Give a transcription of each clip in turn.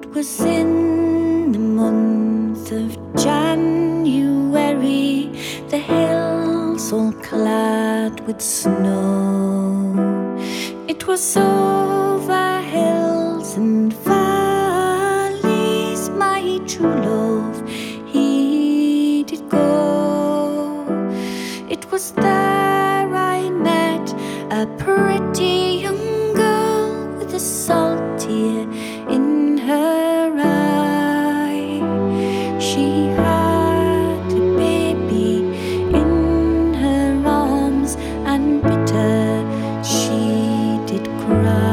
was in the month of January, the hills all clad with snow. It was over hills and valleys, my true love, he did go. It was there I met a pretty young girl with a salt tear in her eye. She had a baby in her arms, and bitter she did cry.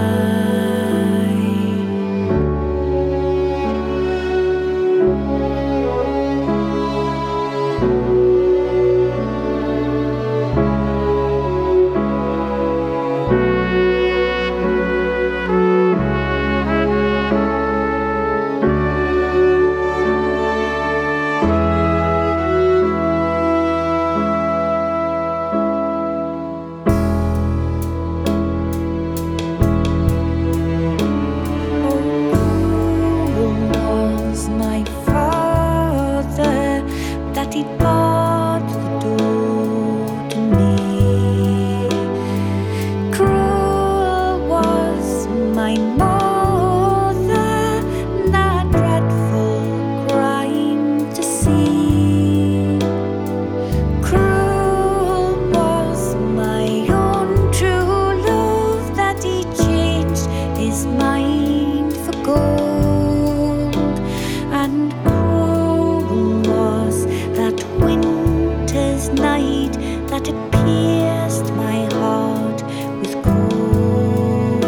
He barred the door to me. Cruel was my mother, that dreadful crime to see. Cruel was my own true love, that he changed his mind for gold. And that winter's night that had pierced my heart with cold.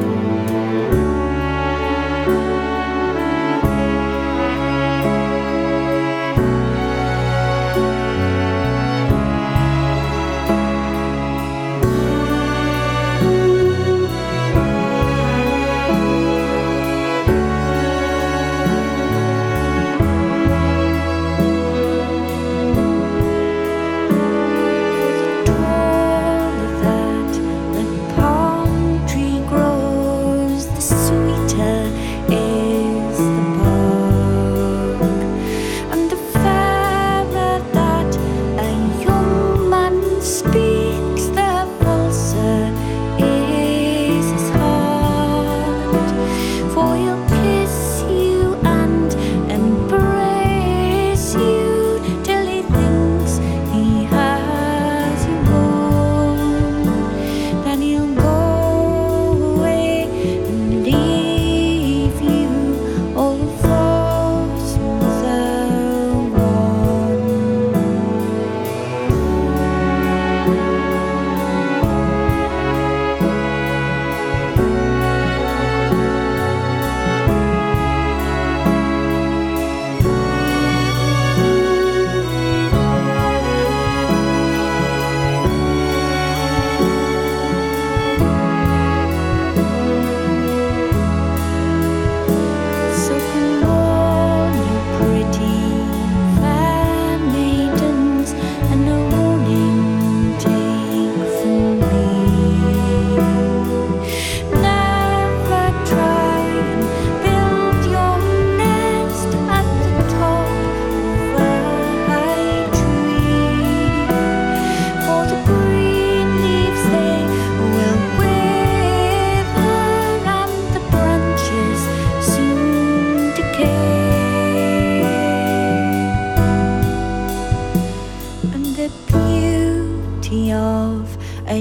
Of a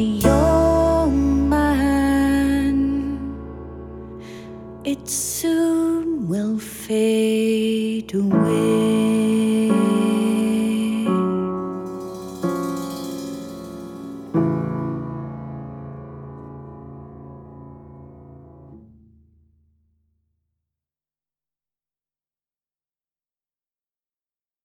young man, it soon will fade away.